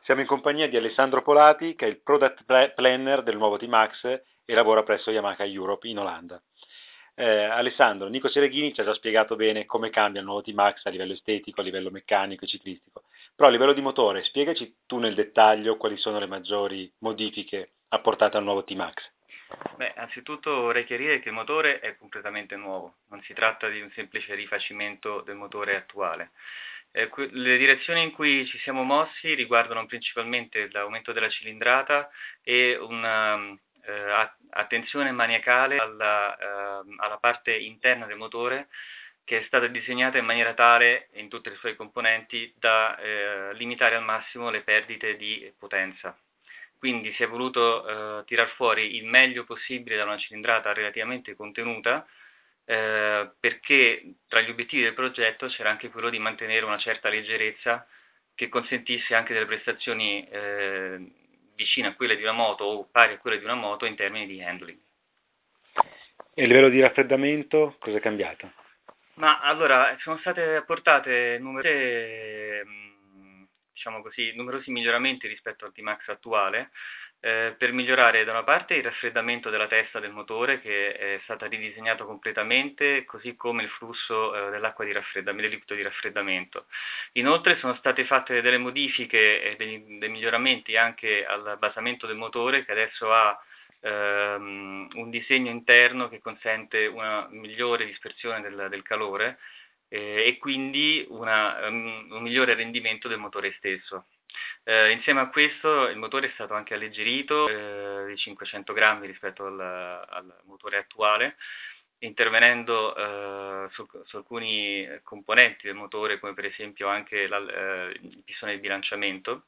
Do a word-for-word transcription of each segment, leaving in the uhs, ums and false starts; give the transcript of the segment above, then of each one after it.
Siamo in compagnia di Alessandro Polati, che è il Product Pla- Planner del nuovo T-Max e lavora presso Yamaha Europe in Olanda. Eh, Alessandro, Nico Cereghini ci ha già spiegato bene come cambia il nuovo T-Max a livello estetico, a livello meccanico e ciclistico, però a livello di motore, spiegaci tu nel dettaglio quali sono le maggiori modifiche apportate al nuovo T-Max. Beh, anzitutto vorrei chiarire che il motore è completamente nuovo, non si tratta di un semplice rifacimento del motore attuale. Eh, que- le direzioni in cui ci siamo mossi riguardano principalmente l'aumento della cilindrata e una eh, a- attenzione maniacale alla, ehm, alla parte interna del motore che è stata disegnata in maniera tale, in tutte le sue componenti, da eh, limitare al massimo le perdite di potenza. Quindi si è voluto eh, tirar fuori il meglio possibile da una cilindrata relativamente contenuta, eh, perché tra gli obiettivi del progetto c'era anche quello di mantenere una certa leggerezza che consentisse anche delle prestazioni eh, vicine a quelle di una moto o pari a quelle di una moto in termini di handling. E a livello di raffreddamento, cosa è cambiato? Ma allora, sono state apportate numerose, mh, diciamo così, numerosi miglioramenti rispetto al T-Max attuale, eh, per migliorare da una parte il raffreddamento della testa del motore, che è stata ridisegnata completamente, così come il flusso, eh, dell'acqua di raffreddamento, del liquido di raffreddamento. Inoltre sono state fatte delle modifiche e dei, dei miglioramenti anche al basamento del motore, che adesso ha ehm, un disegno interno che consente una migliore dispersione del, del calore eh, e quindi una, um, un migliore rendimento del motore stesso. Eh, insieme a questo il motore è stato anche alleggerito eh, di cinquecento grammi rispetto al, al motore attuale, intervenendo eh, su, su alcuni componenti del motore, come per esempio anche la, eh, il pistone di bilanciamento.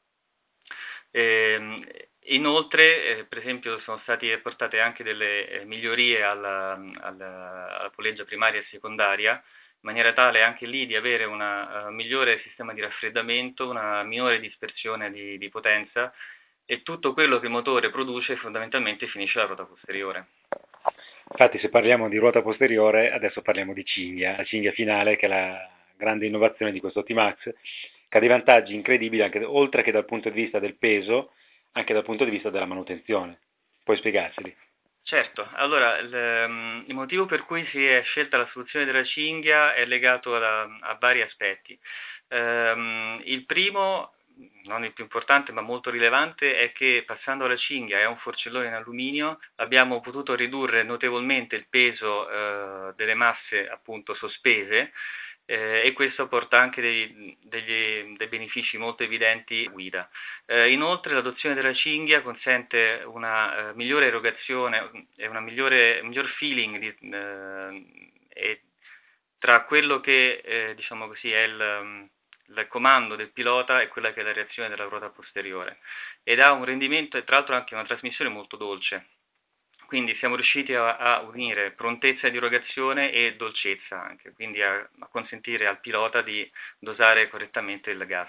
Ehm, inoltre, eh, per esempio, sono state apportate anche delle eh, migliorie alla, alla- alla polleggia primaria e secondaria, in maniera tale anche lì di avere un migliore sistema di raffreddamento, una minore dispersione di, di potenza e tutto quello che il motore produce fondamentalmente finisce alla ruota posteriore. Infatti, se parliamo di ruota posteriore, adesso parliamo di cinghia, la cinghia finale che è la grande innovazione di questo T-Max, che ha dei vantaggi incredibili anche, oltre che dal punto di vista del peso, anche dal punto di vista della manutenzione. Puoi spiegarceli? Certo, allora il, ehm, il motivo per cui si è scelta la soluzione della cinghia è legato a, a vari aspetti. Ehm, il primo, non il più importante ma molto rilevante, è che passando alla cinghia e a un forcellone in alluminio abbiamo potuto ridurre notevolmente il peso eh, delle masse appunto sospese eh, e questo porta anche dei, degli- dei benefici molto evidenti alla guida. Eh, inoltre l'adozione della cinghia consente una eh, migliore erogazione e una migliore, un miglior feeling di, eh, e tra quello che eh, diciamo così, è il, il comando del pilota e quella che è la reazione della ruota posteriore ed ha un rendimento e tra l'altro anche una trasmissione molto dolce. Quindi siamo riusciti a, a unire prontezza di erogazione e dolcezza anche, quindi a, a consentire al pilota di dosare correttamente il gas.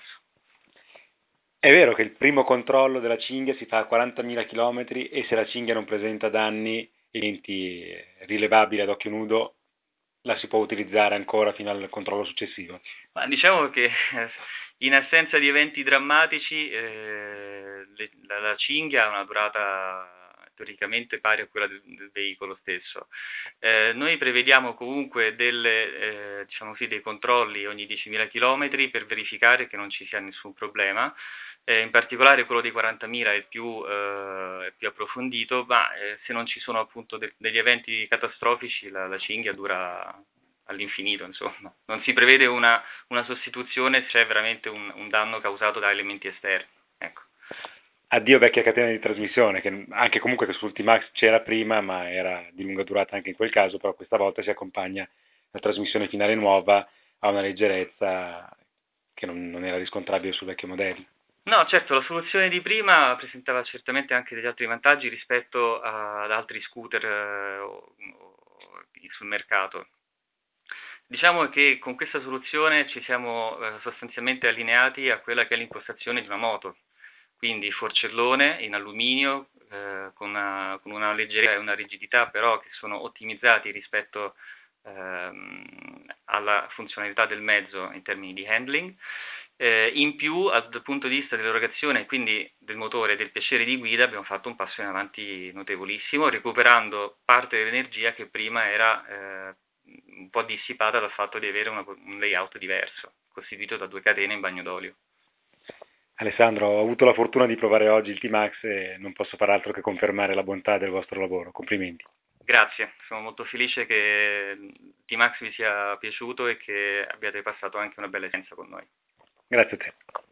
È vero che il primo controllo della cinghia si fa a quarantamila chilometri e se la cinghia non presenta danni, eventi rilevabili ad occhio nudo, la si può utilizzare ancora fino al controllo successivo. Ma diciamo che eh, in assenza di eventi drammatici, eh, le- la, la cinghia ha una durata teoricamente pari a quella del, del veicolo stesso. Eh, noi prevediamo comunque delle, eh, diciamo così, dei controlli ogni diecimila chilometri per verificare che non ci sia nessun problema. Eh, in particolare quello di quarantamila è più, eh, è più approfondito, ma eh, se non ci sono appunto de- degli eventi catastrofici la, la cinghia dura all'infinito, insomma. Non si prevede una, una sostituzione se c'è veramente un, un danno causato da elementi esterni. Ecco. Addio vecchia catena di trasmissione, che anche comunque che su Ultimax c'era prima, ma era di lunga durata anche in quel caso, però questa volta si accompagna la trasmissione finale nuova a una leggerezza che non, non era riscontrabile sul vecchio modello. No, certo, la soluzione di prima presentava certamente anche degli altri vantaggi rispetto a- ad altri scooter eh, o- o sul mercato. Diciamo che con questa soluzione ci siamo eh, sostanzialmente allineati a quella che è l'impostazione di una moto, quindi forcellone in alluminio eh, con una, con una leggerezza e una rigidità però che sono ottimizzati rispetto ehm, alla funzionalità del mezzo in termini di handling Eh, in più, al- dal punto di vista dell'erogazione e quindi del motore e del piacere di guida, abbiamo fatto un passo in avanti notevolissimo, recuperando parte dell'energia che prima era eh, un po' dissipata dal fatto di avere una- un layout diverso, costituito da due catene in bagno d'olio. Alessandro, ho avuto la fortuna di provare oggi il T-Max e non posso far altro che confermare la bontà del vostro lavoro. Complimenti. Grazie, sono molto felice che T-Max vi sia piaciuto e che abbiate passato anche una bella esperienza con noi. Grazie a te.